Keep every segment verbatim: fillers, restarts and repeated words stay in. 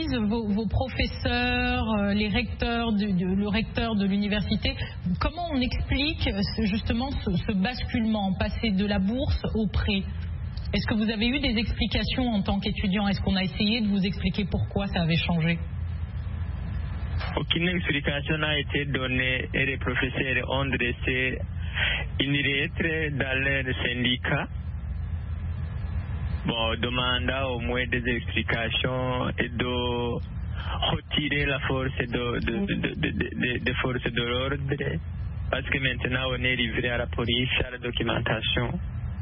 disent vos, vos professeurs, euh, les recteurs, de, de, le recteur de l'université? Comment on explique ce, justement ce, ce basculement, passer de la bourse au prêt? Est-ce que vous avez eu des explications en tant qu'étudiant? Est-ce qu'on a essayé de vous expliquer pourquoi ça avait changé? Aucune explication n'a été donnée et les professeurs ont dressé une lettre dans leur syndicat, bon, demandant au moins des explications et de retirer la force de, de, de, de, de, de force de l'ordre, parce que maintenant on est livré à la police, à la documentation.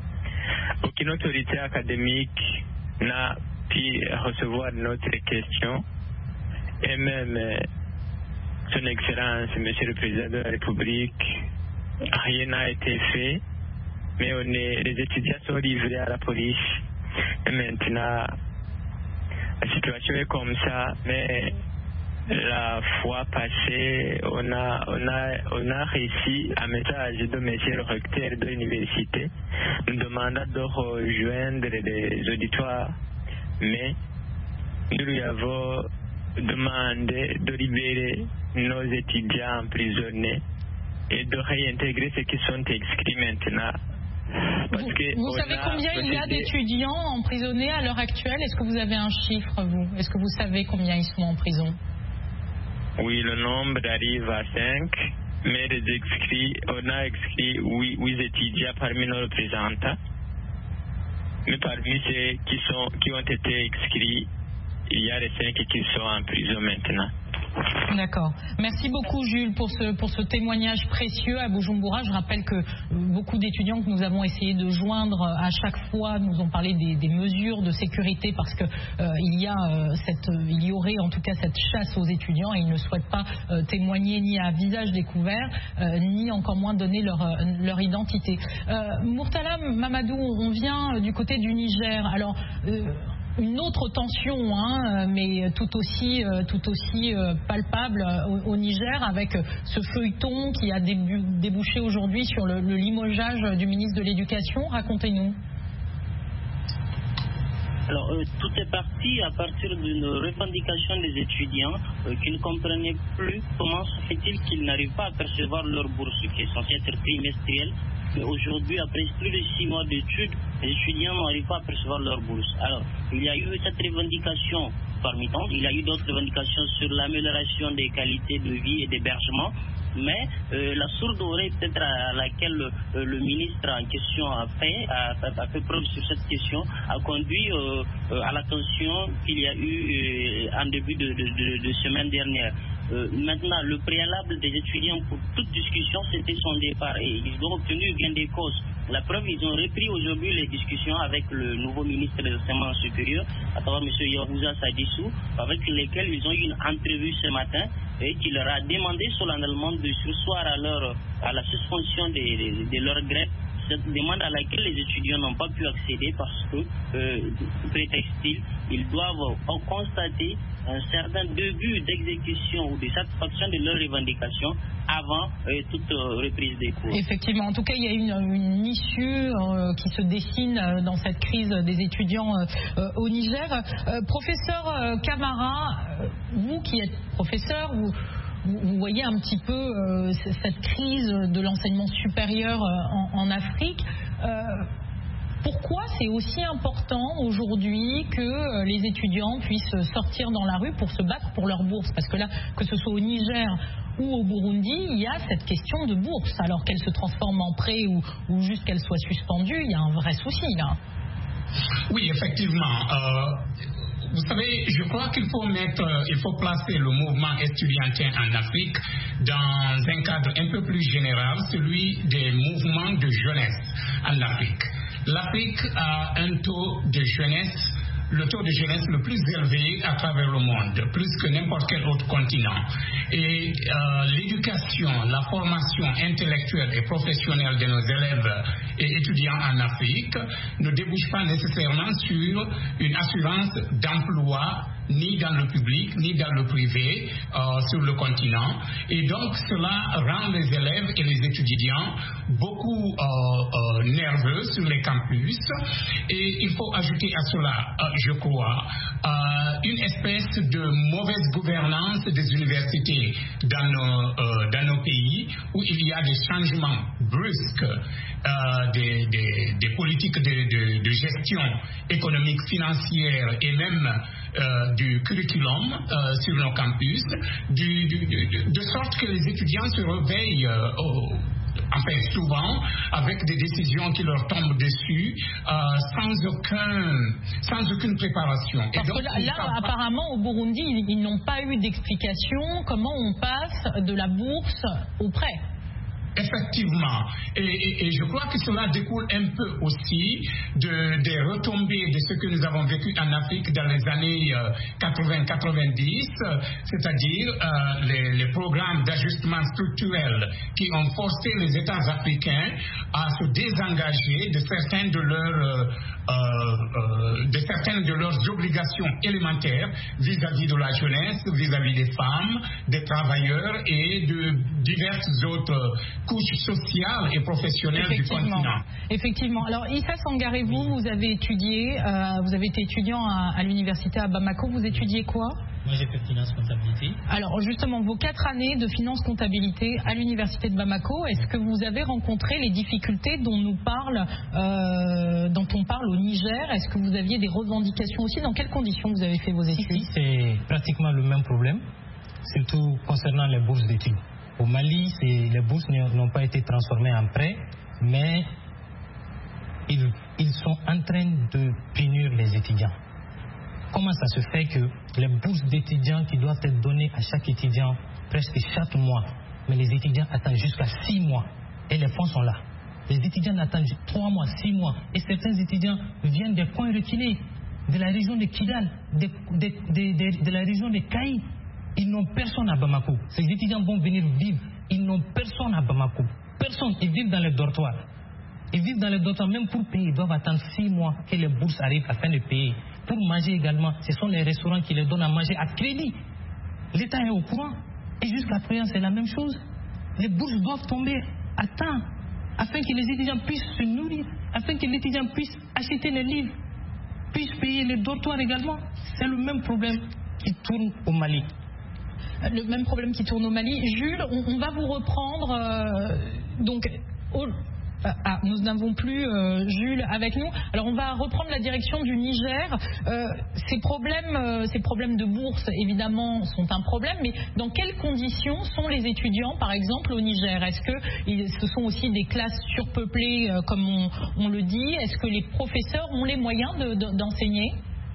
Aucune autorité académique n'a pu recevoir notre question, et même Son Excellence, Monsieur le Président de la République, rien n'a été fait, mais on est, les étudiants sont livrés à la police. Et maintenant, la situation est comme ça, mais la fois passée, on a, on a, on a réussi un message de Monsieur le recteur de l'université nous demandant de rejoindre les auditoires, mais nous lui avons demandé de libérer nos étudiants emprisonnés et de réintégrer ceux qui sont inscrits maintenant. Parce vous que vous savez combien il y a d'étudiants emprisonnés à l'heure actuelle? Est-ce que vous avez un chiffre, vous? Est-ce que vous savez combien ils sont en prison? Oui, le nombre arrive à cinq, mais les inscrits, on a inscrit huit étudiants parmi nos représentants. Mais parmi ceux qui, sont, qui ont été inscrits, il y a les cinq qui sont en prison maintenant. D'accord. Merci beaucoup Jules pour ce, pour ce témoignage précieux à Bujumbura. Je rappelle que beaucoup d'étudiants que nous avons essayé de joindre à chaque fois nous ont parlé des, des mesures de sécurité parce que euh, il y a euh, cette, euh, il y aurait en tout cas cette chasse aux étudiants et ils ne souhaitent pas euh, témoigner ni à visage découvert euh, ni encore moins donner leur, euh, leur identité. Euh, Murtala Mamadou, on vient du côté du Niger. Alors euh, une autre tension, hein, mais tout aussi, tout aussi palpable au, au Niger, avec ce feuilleton qui a débouché aujourd'hui sur le, le limogeage du ministre de l'Éducation. Racontez-nous. Alors, euh, tout est parti à partir d'une revendication des étudiants euh, qui ne comprenaient plus comment se fait-il qu'ils n'arrivent pas à percevoir leur bourse, qui est censée être trimestrielle. Mais aujourd'hui, après plus de six mois d'études, les étudiants n'arrivent pas à percevoir leur bourse. Alors, il y a eu cette revendication parmi tant, il y a eu d'autres revendications sur l'amélioration des qualités de vie et d'hébergement, mais euh, la sourde oreille peut-être à laquelle euh, le ministre en question a fait, a, a fait preuve sur cette question, a conduit euh, euh, à l'attention qu'il y a eu euh, en début de, de, de, de semaine dernière. Euh, maintenant, le préalable des étudiants pour toute discussion, c'était son départ et ils ont obtenu gain de cause. La preuve, ils ont repris aujourd'hui les discussions avec le nouveau ministre de l'enseignement supérieur, à savoir M. Yahuza Sadissou, avec lesquels ils ont eu une entrevue ce matin et qui leur a demandé solennellement de surseoir à, leur, à la suspension de, de, de leur grève. Cette demande à laquelle les étudiants n'ont pas pu accéder parce que, euh, prétexte-t-il, ils doivent constater un certain début d'exécution ou de satisfaction de leurs revendications avant euh, toute euh, reprise des cours. Effectivement, en tout cas, il y a une, une issue euh, qui se dessine euh, dans cette crise des étudiants euh, au Niger. Euh, professeur euh, Camara, euh, vous qui êtes professeur, vous... Vous voyez un petit peu euh, cette crise de l'enseignement supérieur euh, en, en Afrique. Euh, pourquoi c'est aussi important aujourd'hui que euh, les étudiants puissent sortir dans la rue pour se battre pour leur bourse? Parce que là, que ce soit au Niger ou au Burundi, il y a cette question de bourse. Alors qu'elle se transforme en prêt ou, ou juste qu'elle soit suspendue, il y a un vrai souci là. Oui, effectivement. Euh... Vous savez, je crois qu'il faut mettre, il faut placer le mouvement estudiantin en Afrique dans un cadre un peu plus général, celui des mouvements de jeunesse en Afrique. L'Afrique a un taux de jeunesse, le taux de jeunesse le plus élevé à travers le monde, plus que n'importe quel autre continent. Et euh, l'éducation, la formation intellectuelle et professionnelle de nos élèves et étudiants en Afrique ne débouche pas nécessairement sur une assurance d'emploi ni dans le public, ni dans le privé euh, sur le continent. Et donc, cela rend les élèves et les étudiants beaucoup euh, euh, nerveux sur les campus. Et il faut ajouter à cela, euh, je crois, euh, une espèce de mauvaise gouvernance des universités dans nos, euh, dans nos pays, où il y a des changements brusques euh, des, des, des politiques de, de, de gestion économique, financière et même euh, du curriculum euh, sur nos campus, du, du, de, de sorte que les étudiants se réveillent euh, au, enfin souvent avec des décisions qui leur tombent dessus euh, sans, aucun, sans aucune préparation. Parce et donc, que là, là apparemment au Burundi, ils, ils n'ont pas eu d'explication comment on passe de la bourse au prêt. Effectivement, et, et, et je crois que cela découle un peu aussi de, des retombées de ce que nous avons vécu en Afrique dans les années euh, quatre-vingts quatre-vingt-dix, euh, c'est-à-dire euh, les, les programmes d'ajustement structurel qui ont forcé les États africains à se désengager de certaines de leurs, euh, euh, de certaines de leurs obligations élémentaires vis-à-vis de la jeunesse, vis-à-vis des femmes, des travailleurs et de diverses autres couches sociales et professionnelles du continent. Effectivement. Alors, Issa Sangaré, vous, vous avez étudié, euh, vous avez été étudiant à, à l'université à Bamako. Vous étudiez quoi? Moi, j'ai fait finance comptabilité. Alors, justement, vos quatre années de finance comptabilité à l'université de Bamako, est-ce que vous avez rencontré les difficultés dont nous parle, euh, dont on parle au Niger? Est-ce que vous aviez des revendications aussi? Dans quelles conditions vous avez fait vos études? Ici, c'est pratiquement le même problème, surtout concernant les bourses d'études. Au Mali, les bourses n'ont pas été transformées en prêts, mais ils, ils sont en train de punir les étudiants. Comment ça se fait que les bourses d'étudiants qui doivent être données à chaque étudiant presque chaque mois, mais les étudiants attendent jusqu'à six mois et les fonds sont là. Les étudiants attendent trois mois, six mois et certains étudiants viennent des coins reculés, de la région de Kidal, de, de, de, de, de la région de Kaï. Ils n'ont personne à Bamako. Ces étudiants vont venir vivre. Ils n'ont personne à Bamako. Personne. Ils vivent dans les dortoirs. Ils vivent dans les dortoirs. Même pour payer, ils doivent attendre six mois que les bourses arrivent afin de payer. Pour manger également, ce sont les restaurants qui les donnent à manger à crédit. L'État est au courant. Et jusqu'à présent, c'est la même chose. Les bourses doivent tomber à temps afin que les étudiants puissent se nourrir, afin que les étudiants puissent acheter les livres, puissent payer les dortoirs également. C'est le même problème qui tourne au Mali. Le même problème qui tourne au Mali. Jules, on, on va vous reprendre. Euh, donc, oh, ah, nous n'avons plus euh, Jules avec nous. Alors, on va reprendre la direction du Niger. Euh, ces problèmes, euh, ces problèmes de bourse, évidemment, sont un problème. Mais dans quelles conditions sont les étudiants, par exemple, au Niger? Est-ce que ils, ce sont aussi des classes surpeuplées, euh, comme on, on le dit? Est-ce que les professeurs ont les moyens de, de, d'enseigner?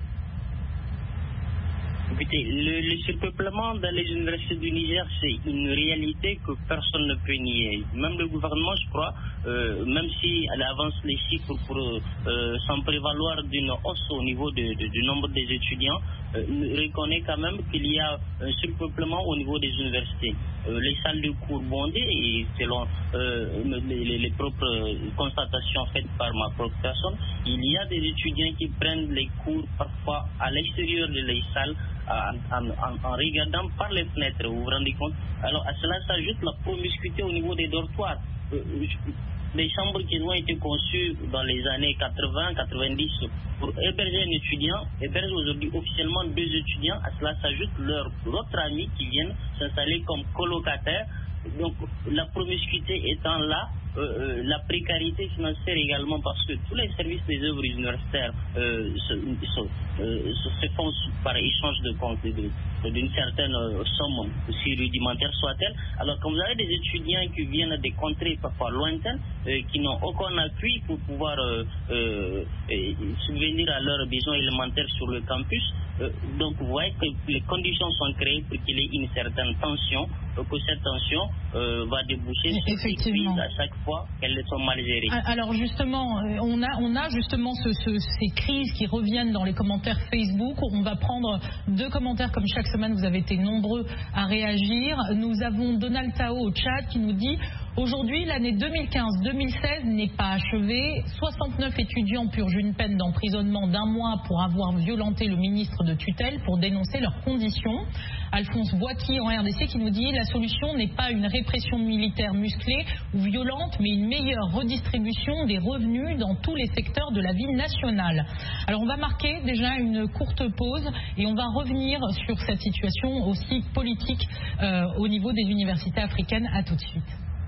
Écoutez, le, le surpeuplement dans les universités du Niger, c'est une réalité que personne ne peut nier. Même le gouvernement, je crois, euh, même si elle avance les chiffres pour euh, s'en prévaloir d'une hausse au niveau de, de, du nombre des étudiants, euh, reconnaît quand même qu'il y a un surpeuplement au niveau des universités. Euh, les salles de cours bondées, et selon euh, les, les propres constatations faites par ma propre personne, il y a des étudiants qui prennent les cours parfois à l'extérieur de les salles, En, en, en regardant par les fenêtres, vous vous rendez compte? Alors à cela s'ajoute la promiscuité au niveau des dortoirs. Euh, les chambres qui ont été conçues dans les années quatre-vingts quatre-vingt-dix pour héberger un étudiant hébergent aujourd'hui officiellement deux étudiants. À cela s'ajoute leurs autres amis qui viennent s'installer comme colocataires. Donc la promiscuité étant là, euh, euh, la précarité financière également, parce que tous les services des œuvres universitaires euh, se, se, euh, se font par échange de comptes d'une certaine euh, somme, aussi rudimentaire soit-elle. Alors quand vous avez des étudiants qui viennent des contrées parfois lointaines, euh, qui n'ont aucun appui pour pouvoir euh, euh, subvenir à leurs besoins élémentaires sur le campus, euh, donc vous voyez que les conditions sont créées pour qu'il y ait une certaine tension, euh, que cette tension euh, va déboucher sur des crises à chaque fois qu'elles sont mal gérées. Alors justement, on a, on a justement ce, ce, ces crises qui reviennent dans les commentaires Facebook. On va prendre deux commentaires comme chaque semaine, vous avez été nombreux à réagir. Nous avons Donald Tao au chat qui nous dit: Aujourd'hui, l'année deux mille quinze deux mille seize n'est pas achevée. soixante-neuf étudiants purgent une peine d'emprisonnement d'un mois pour avoir violenté le ministre de tutelle pour dénoncer leurs conditions. Alphonse Boaki en R D C qui nous dit la solution n'est pas une répression militaire musclée ou violente, mais une meilleure redistribution des revenus dans tous les secteurs de la vie nationale. Alors on va marquer déjà une courte pause et on va revenir sur cette situation aussi politique euh, au niveau des universités africaines. À tout de suite.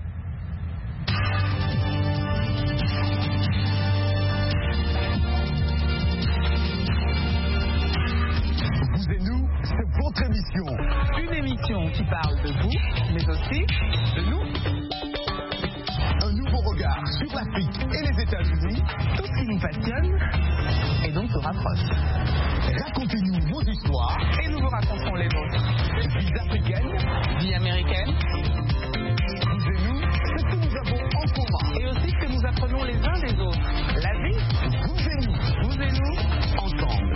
Vous et nous, c'est votre émission. Une émission qui parle de vous, mais aussi de nous. Un nouveau regard sur l'Afrique et les États-Unis. Tout ce qui nous passionne et donc nous rapproche. Racontez-nous vos histoires et nous vous raconterons les nôtres. Vie africaine, vie américaine. Vous et nous, c'est ce que nous avons en commun. Et aussi ce que nous apprenons les uns des autres. La vie, vous et nous, vous et nous, ensemble.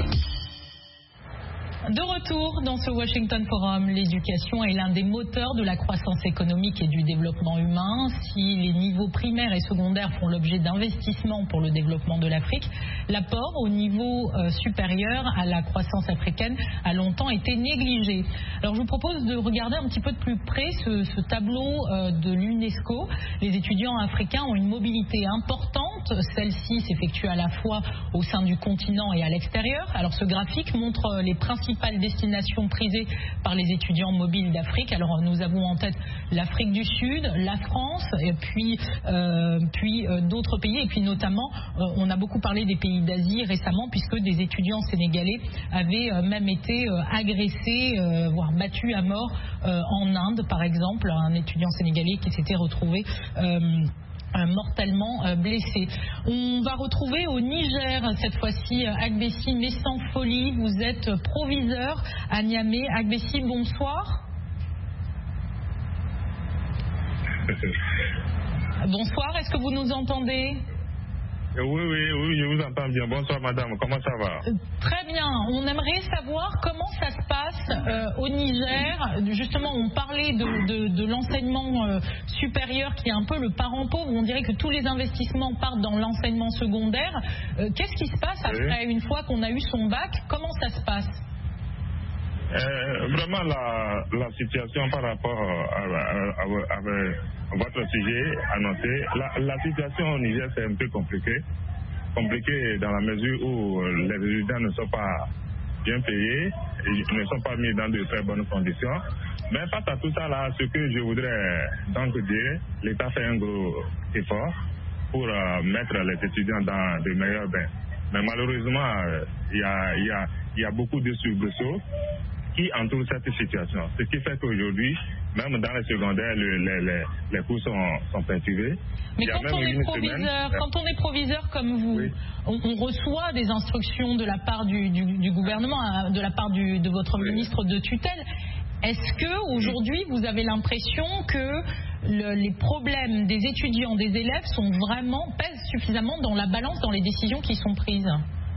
De retour dans ce Washington Forum, l'éducation est l'un des moteurs de la croissance économique et du développement humain. Si les niveaux primaires et secondaires font l'objet d'investissements pour le développement de l'Afrique, l'apport au niveau euh, supérieur à la croissance africaine a longtemps été négligé. Alors je vous propose de regarder un petit peu de plus près ce, ce tableau euh, de l'UNESCO. Les étudiants africains ont une mobilité importante. Celle-ci s'effectue à la fois au sein du continent et à l'extérieur. Alors ce graphique montre les principales destinations prisées par les étudiants mobiles d'Afrique. Alors nous avons en tête l'Afrique du Sud, la France, et puis, euh, puis euh, d'autres pays, et puis notamment euh, on a beaucoup parlé des pays d'Asie récemment, puisque des étudiants sénégalais avaient euh, même été euh, agressés, euh, voire battus à mort euh, en Inde, par exemple, un étudiant sénégalais qui s'était retrouvé euh, mortellement blessé. On va retrouver au Niger cette fois-ci Agbessi Messanfoli. Vous êtes proviseur à Niamey. Agbessi, bonsoir. Bonsoir, est-ce que vous nous entendez ? Oui, oui, oui, je vous entends bien. Bonsoir madame, comment ça va? Très bien, on aimerait savoir comment ça se passe euh, au Niger. Justement, on parlait de, de, de l'enseignement euh, supérieur qui est un peu le parent pauvre. On dirait que tous les investissements partent dans l'enseignement secondaire. Euh, qu'est-ce qui se passe après, oui. une fois qu'on a eu son bac? Comment ça se passe? Euh, vraiment la, la situation par rapport à, à, à, à votre sujet annoncé, la, la situation au Niger c'est un peu compliqué, compliqué dans la mesure où les étudiants ne sont pas bien payés, et ne sont pas mis dans de très bonnes conditions. Mais face à tout ça là, ce que je voudrais donc dire, l'État fait un gros effort pour euh, mettre les étudiants dans de meilleurs bains. Mais malheureusement, il euh, y, y, a, y a beaucoup de soubresauts qui entoure cette situation. Ce qui fait qu'aujourd'hui, même dans les secondaires, le, les, les, les cours sont, sont perturbés. Mais quand on, est proviseur, semaine, quand on est proviseur comme vous, oui. on, on reçoit des instructions de la part du, du, du gouvernement, de la part du, de votre oui. ministre de tutelle. Est-ce que aujourd'hui vous avez l'impression que le, les problèmes des étudiants, des élèves sont vraiment, pèsent suffisamment dans la balance, dans les décisions qui sont prises ?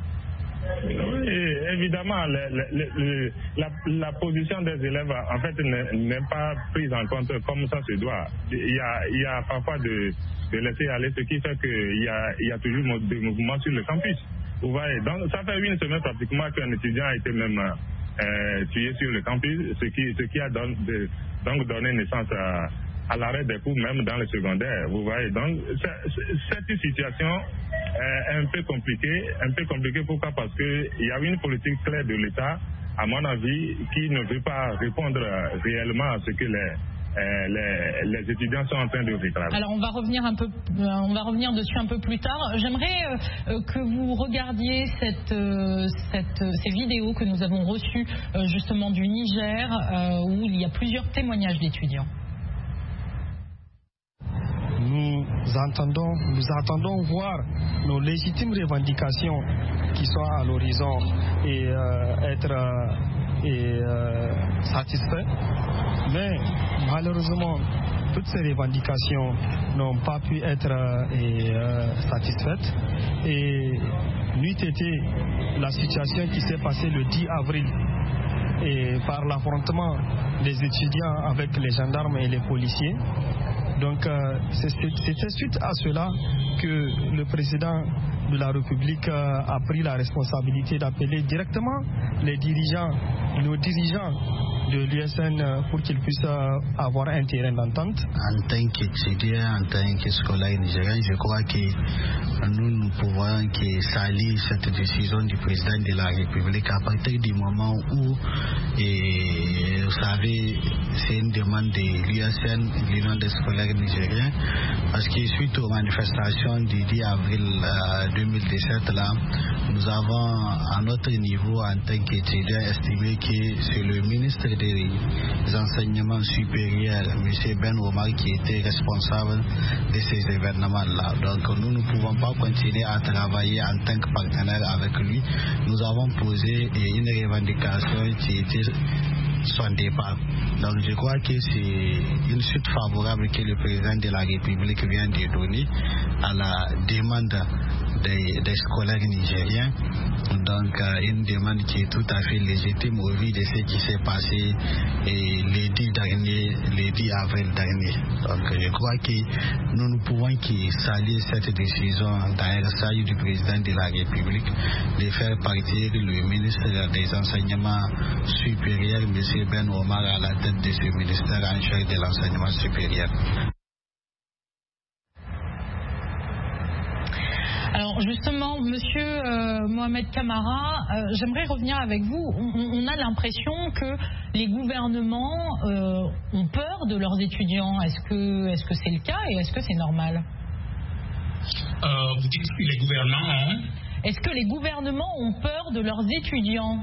Oui, évidemment, le, le, le, la, la position des élèves, en fait, n'est pas prise en compte comme ça se doit. Il y a, il y a parfois de, de laisser aller, ce qui fait qu'il y a, il y a toujours des mouvements sur le campus. Vous voyez, donc ça fait une semaine pratiquement qu'un étudiant a été même euh, tué sur le campus, ce qui, ce qui a don, de, donc donné naissance à, à l'arrêt des cours, même dans le secondaire. Vous voyez, donc cette situation est un peu compliquée. Un peu compliquée, pourquoi? Parce qu'il y a une politique claire de l'État, à mon avis, qui ne veut pas répondre réellement à ce que les, euh, les, les étudiants sont en train de réclamer. Alors on va revenir un peu, euh, on va revenir dessus un peu plus tard. J'aimerais euh, que vous regardiez cette, euh, cette, euh, ces vidéos que nous avons reçues euh, justement du Niger, euh, où il y a plusieurs témoignages d'étudiants. Nous entendons, nous attendons voir nos légitimes revendications qui sont à l'horizon et euh, être euh, et, euh, satisfaits. Mais malheureusement, toutes ces revendications n'ont pas pu être euh, et, euh, satisfaites. Et n'eût été la situation qui s'est passée le dix avril et par l'affrontement des étudiants avec les gendarmes et les policiers, Donc euh, c'était suite à cela que le président de la République euh, a pris la responsabilité d'appeler directement les dirigeants, nos dirigeants de l'U S N pour qu'ils puissent euh, avoir un terrain d'entente. En tant qu'étudiant, en tant que scolaire nigérien, je crois que nous, nous pouvons que saluer cette décision du président de la République à partir du moment où, et, vous savez, c'est une demande de l'U S N, l'Union des scolaires nigériens, parce que suite aux manifestations du dix avril euh, deux mille dix-sept, là, nous avons à notre niveau, en tant qu'étudiants, estimé que c'est le ministre des enseignements supérieurs, M. Ben Omar, qui était responsable de ces événements-là. Donc nous ne pouvons pas continuer à travailler en tant que partenaire avec lui. Nous avons posé une revendication qui était son départ. Donc je crois que c'est une suite favorable que le président de la République vient de donner à la demande des, des scolaires nigériens. Donc euh, une demande qui est tout à fait légitime au vu de ce qui s'est passé et le dix dernier, le dix avril dernier. Donc je crois que nous ne pouvons que saluer cette décision d'Aïrsaï du président de la République de faire partir le ministre des enseignements supérieurs, M. Ben Omar, à la tête de ce ministère en charge de l'enseignement supérieur. Alors justement, Monsieur euh, Mohamed Camara, euh, j'aimerais revenir avec vous. On, on a l'impression que les gouvernements euh, ont peur de leurs étudiants. Est-ce que est-ce que c'est le cas et est-ce que c'est normal? euh, Vous dites que les gouvernements ont... Est-ce que les gouvernements ont peur de leurs étudiants?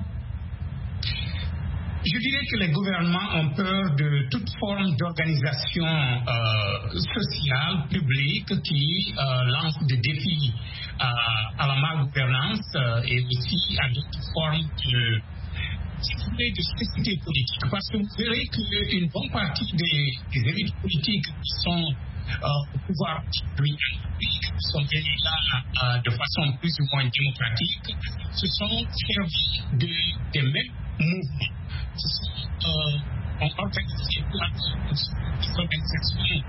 Je dirais que les gouvernements ont peur de toute forme d'organisation euh, sociale, publique, qui euh, lance des défis à, à la malgouvernance euh, et aussi à d'autres formes de, de spécificité politique. Parce que vous verrez qu'une bonne partie des, des élites politiques qui sont euh, au pouvoir, qui sont venues là euh, de façon plus ou moins démocratique, se sont servis de, des mêmes mouvements. Euh, on organise des organisations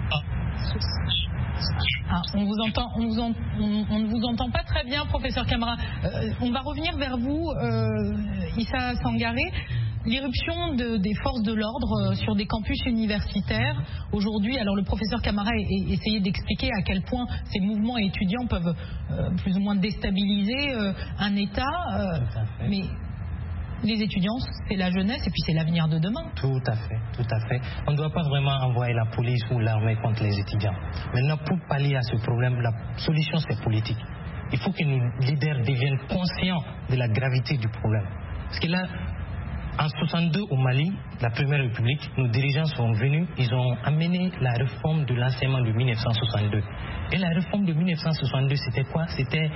ah, on vous entend, on, vous en, on, on ne vous entend pas très bien, professeur Camara. Euh, on va revenir vers vous, euh, Issa Sangaré. L'irruption de, des forces de l'ordre euh, sur des campus universitaires aujourd'hui, alors le professeur Camara a essayé d'expliquer à quel point ces mouvements étudiants peuvent euh, plus ou moins déstabiliser euh, un État, euh, mais les étudiants, c'est la jeunesse et puis c'est l'avenir de demain. Tout à fait, tout à fait. On ne doit pas vraiment envoyer la police ou l'armée contre les étudiants. Maintenant, pour pallier à ce problème, la solution c'est politique. Il faut que nos leaders deviennent conscients de la gravité du problème. Parce que là, en soixante-deux au Mali, la Première République, nos dirigeants sont venus, ils ont amené la réforme de l'enseignement de mille neuf cent soixante-deux. Et la réforme de mille neuf cent soixante-deux, c'était quoi? C'était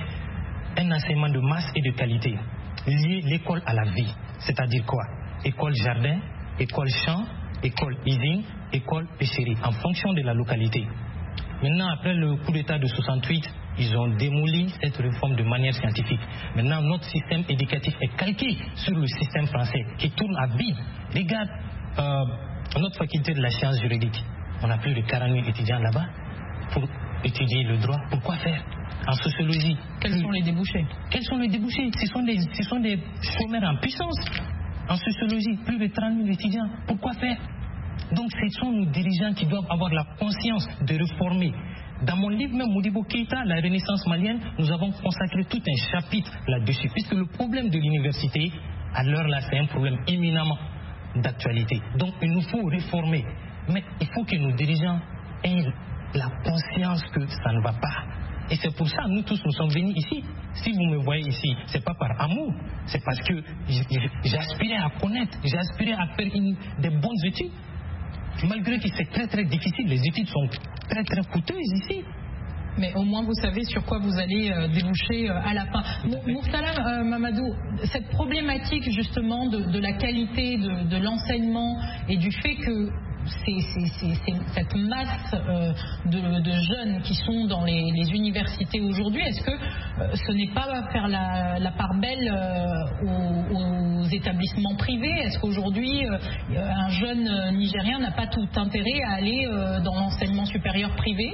un enseignement de masse et de qualité. Lier l'école à la vie, c'est-à-dire quoi? École jardin, école champ, école usine, école pêcherie, en fonction de la localité. Maintenant, après le coup d'État de soixante-huit, ils ont démoli cette réforme de manière scientifique. Maintenant, notre système éducatif est calqué sur le système français qui tourne à vide. Regarde, euh, notre faculté de la science juridique, on a plus de quarante mille étudiants là-bas pour étudier le droit. Pourquoi faire? En sociologie. Quels sont les débouchés? Quels sont les débouchés? Ce sont des, ce sont des chômeurs en puissance. En sociologie, plus de trente mille étudiants. Pourquoi faire? Donc ce sont nos dirigeants qui doivent avoir la conscience de réformer. Dans mon livre même, Modibo Keïta, la Renaissance malienne, nous avons consacré tout un chapitre là-dessus. Puisque le problème de l'université, à l'heure là, c'est un problème éminemment d'actualité. Donc il nous faut réformer. Mais il faut que nos dirigeants aient la conscience que ça ne va pas. Et c'est pour ça, nous tous, nous sommes venus ici. Si vous me voyez ici, c'est pas par amour, c'est parce que j'aspirais à connaître, j'aspirais à faire une, des bonnes études. Malgré que c'est très très difficile, les études sont très très coûteuses ici. Mais au moins vous savez sur quoi vous allez euh, déboucher euh, à la fin. Moursalam euh, Mamadou, cette problématique justement de, de la qualité de, de l'enseignement et du fait que c'est, c'est, c'est, c'est cette masse euh, de, de jeunes qui sont dans les, les universités aujourd'hui, est-ce que euh, ce n'est pas faire la, la part belle euh, aux, aux établissements privés? Est-ce qu'aujourd'hui euh, un jeune Nigérien n'a pas tout intérêt à aller euh, dans l'enseignement supérieur privé?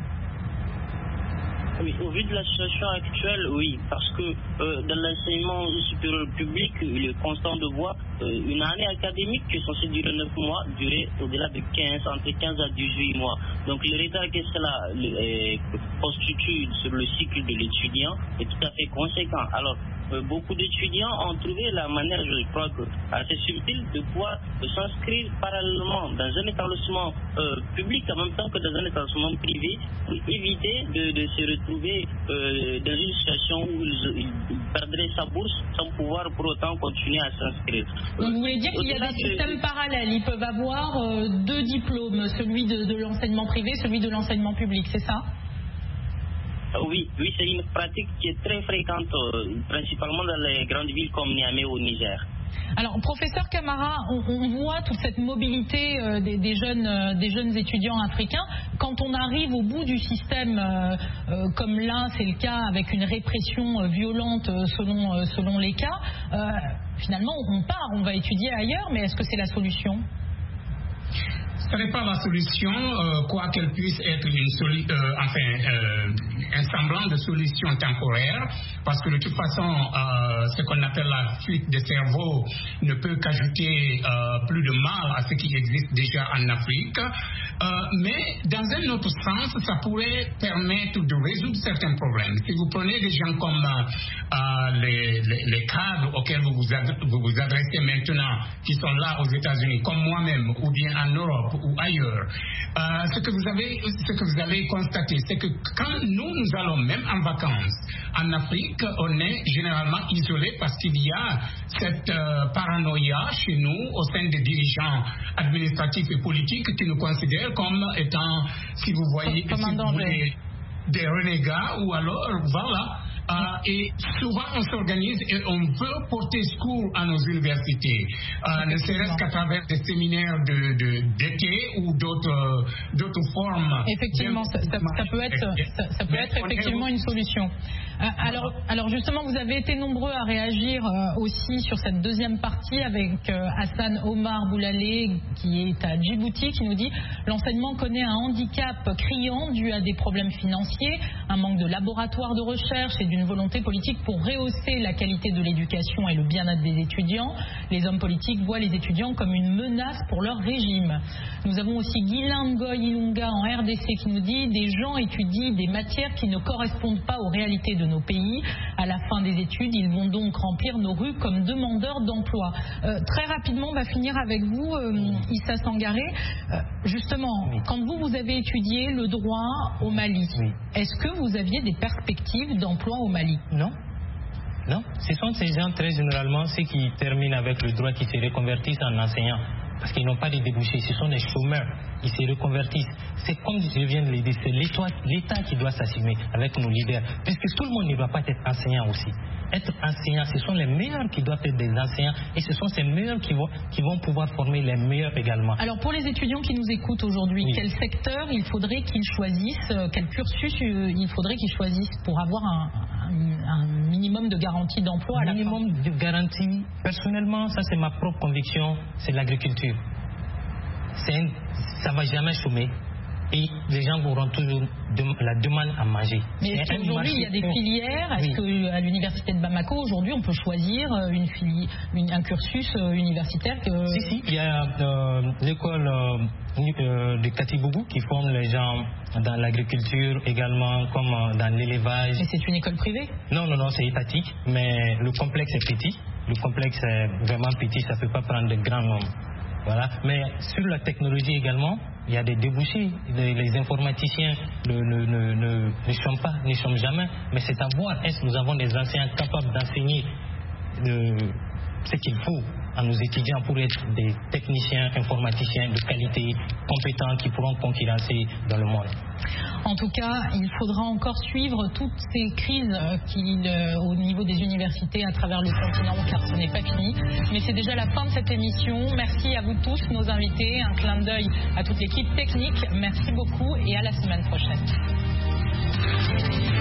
Oui, au vu de la situation actuelle, oui, parce que euh, dans l'enseignement supérieur public, il est constant de voir euh, une année académique qui est censée durer neuf mois, durer au-delà de quinze, entre quinze à dix-huit mois. Donc le retard que cela euh, constitue sur le cycle de l'étudiant est tout à fait conséquent. Alors, euh, beaucoup d'étudiants ont trouvé la manière, je crois, que, assez subtile de pouvoir euh, s'inscrire parallèlement dans un établissement euh, public en même temps que dans un établissement privé pour éviter de, de se retrouver euh, dans une situation où il, il perdrait sa bourse sans pouvoir pour autant continuer à s'inscrire. Donc vous voulez dire qu'il y a des systèmes parallèles, ils peuvent avoir euh, deux diplômes, celui de, de l'enseignement privé, celui de l'enseignement public, c'est ça? Oui, oui, c'est une pratique qui est très fréquente, euh, principalement dans les grandes villes comme Niamey au Niger. Alors, professeur Camara, on, on voit toute cette mobilité euh, des, des, jeunes, euh, des jeunes étudiants africains. Quand on arrive au bout du système, euh, euh, comme là, c'est le cas, avec une répression euh, violente euh, selon, euh, selon les cas, euh, finalement, on part, on va étudier ailleurs, mais est-ce que c'est la solution ? Ce n'est pas la solution, euh, quoi qu'elle puisse être une solu euh, enfin, euh, un semblant de solution temporaire, parce que de toute façon, euh, ce qu'on appelle la fuite des cerveaux ne peut qu'ajouter euh, plus de mal à ce qui existe déjà en Afrique. Euh, mais dans un autre sens, ça pourrait permettre de résoudre certains problèmes. Si vous prenez des gens comme euh, les, les, les cadres auxquels vous vous, ad vous vous adressez maintenant, qui sont là aux États-Unis, comme moi-même, ou bien en Europe ou ailleurs, euh, ce que vous avez, ce que vous allez constater, c'est que quand nous nous allons même en vacances en Afrique, on est généralement isolé parce qu'il y a cette euh, paranoïa chez nous au sein des dirigeants administratifs et politiques qui nous considèrent comme étant, si vous voyez, si vous voulez, des renégats, ou alors, voilà. Euh, et souvent on s'organise et on veut porter secours à nos universités, euh, ne serait-ce qu'à travers des séminaires de, de, d'été ou d'autres, d'autres formes. Effectivement, ça, ça, ça peut être, ça, ça peut être effectivement une solution. Euh, alors, alors justement, vous avez été nombreux à réagir euh, aussi sur cette deuxième partie avec euh, Hassan Omar Boulalé qui est à Djibouti, qui nous dit l'enseignement connaît un handicap criant dû à des problèmes financiers, un manque de laboratoires de recherche et d'une volonté politique pour rehausser la qualité de l'éducation et le bien-être des étudiants. Les hommes politiques voient les étudiants comme une menace pour leur régime. Nous avons aussi Guylain Ngoy Ilunga en R D C qui nous dit des gens étudient des matières qui ne correspondent pas aux réalités de nos pays. À la fin des études, ils vont donc remplir nos rues comme demandeurs d'emploi. Euh, très rapidement, on va finir avec vous, euh, Issa Sangaré. Euh, justement, oui. Quand vous, vous avez étudié le droit au Mali, oui. Est-ce que vous aviez des perspectives d'emploi au Mali? Non. Non. Ce sont ces gens, très généralement, ceux qui terminent avec le droit, qui se reconvertissent en enseignants. Parce qu'ils n'ont pas de débouchés, ce sont des chômeurs, ils se reconvertissent. C'est comme je viens de le dire, c'est l'État qui doit s'assumer avec nos leaders, puisque tout le monde ne doit pas être enseignant aussi. Être enseignant, ce sont les meilleurs qui doivent être des enseignants, et ce sont ces meilleurs qui vont, qui vont pouvoir former les meilleurs également. Alors pour les étudiants qui nous écoutent aujourd'hui, oui. Quel secteur il faudrait qu'ils choisissent, quel cursus il faudrait qu'ils choisissent pour avoir un, un, un minimum de garantie d'emploi à la fin? Minimum de garantie, personnellement, ça c'est ma propre conviction, c'est l'agriculture. Un, ça ne va jamais chômer et les gens auront toujours de, la demande à manger. Mais est-ce qu'aujourd'hui il y a des filières? Est-ce oui. qu'à l'université de Bamako aujourd'hui on peut choisir une fili, une, un cursus universitaire que... Si, si, il y a euh, l'école euh, de Katibougou qui forme les gens dans l'agriculture également comme dans l'élevage. Mais c'est une école privée? Non, non, non, c'est étatique, mais le complexe est petit. Le complexe est vraiment petit, ça ne peut pas prendre de grands nombres. Voilà. Mais sur la technologie également, il y a des débouchés. Les, les informaticiens ne, ne, ne, ne, ne sont pas, ne sont jamais. Mais c'est à voir, est-ce que nous avons des enseignants capables d'enseigner de, ce qu'il faut à nos étudiants pour être des techniciens, informaticiens de qualité, compétents, qui pourront concurrencer dans le monde. En tout cas, il faudra encore suivre toutes ces crises qu'il, euh, au niveau des universités à travers le continent, car ce n'est pas fini. Mais c'est déjà la fin de cette émission. Merci à vous tous, nos invités. Un clin d'œil à toute l'équipe technique. Merci beaucoup et à la semaine prochaine.